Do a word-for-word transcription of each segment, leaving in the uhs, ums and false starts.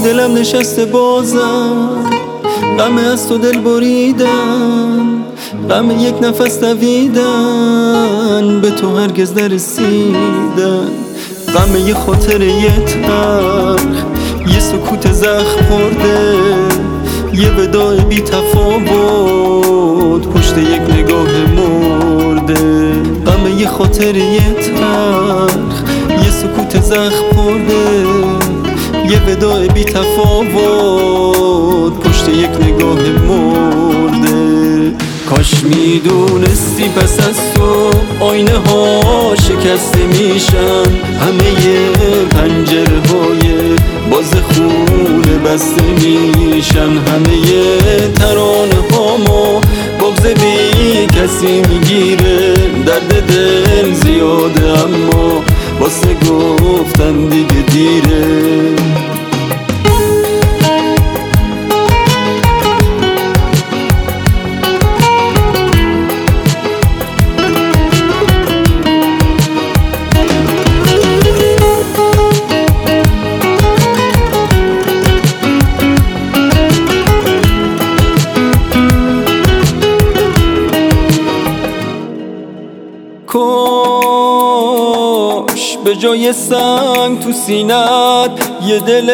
دلم نشسته بازم، غم از تو دل بریدن، غم یک نفس دویدن، به تو هرگز نرسیدن، غم یه خاطر یه تلخ، یه سکوت زخم خورده، یه وداع بی تفاوت پشت یک نگاه مرده، غم یه خاطر یه تلخ، یه سکوت زخم خورده، یه وداع بی تفاوت پشت یک نگاه مرده. کاش میدونستی پس از تو آینه ها شکسته میشن، همه پنجره های باز خونه بسته میشن، همه ترانه ها ما بغض بی کسی میگیره، درد دل زیاده اما واسه گفتن دیگه دیره. کاش به جای سنگ تو سینت یه دل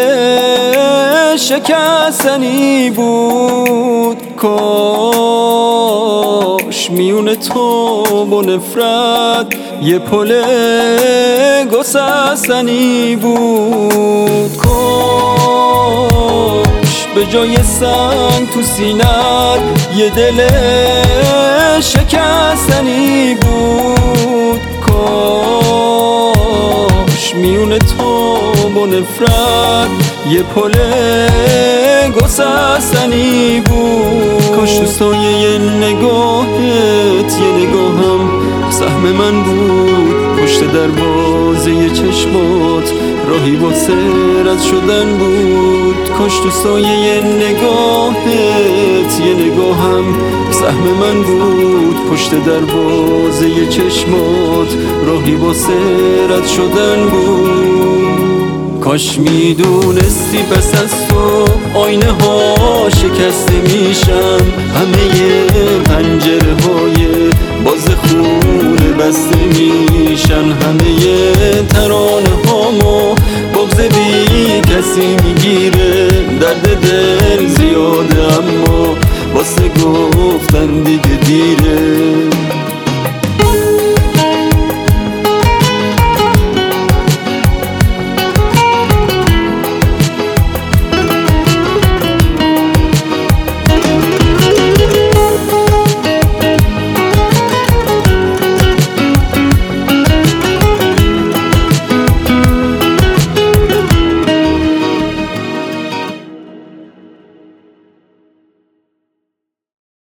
شکستنی بود، کاش میون تو با نفرت یه پل گسستنی بود، کاش به جای سنگ تو سینت یه دل شکستنی بود، کاش میون تو با نفرت یه پل گسستنی بود، کاش تو سایه نگاهت یه نگاهم سهم من بود، پشت دروازه چشمات راهی واسه رد شدن بود، کاش تو سایه نگاهت یه نگاهم سهم من بود، پشت دروازه چشمات راهی واسه رد شدن بود. کاش میدونستی پس از تو آینه ها شکسته میشن، همه پنجره های باز خونه بسته میشن، همه ترانه ها ما بغض بی کسی میگیره، درد دل زیاده اما واسه گفتن دیگه دیره.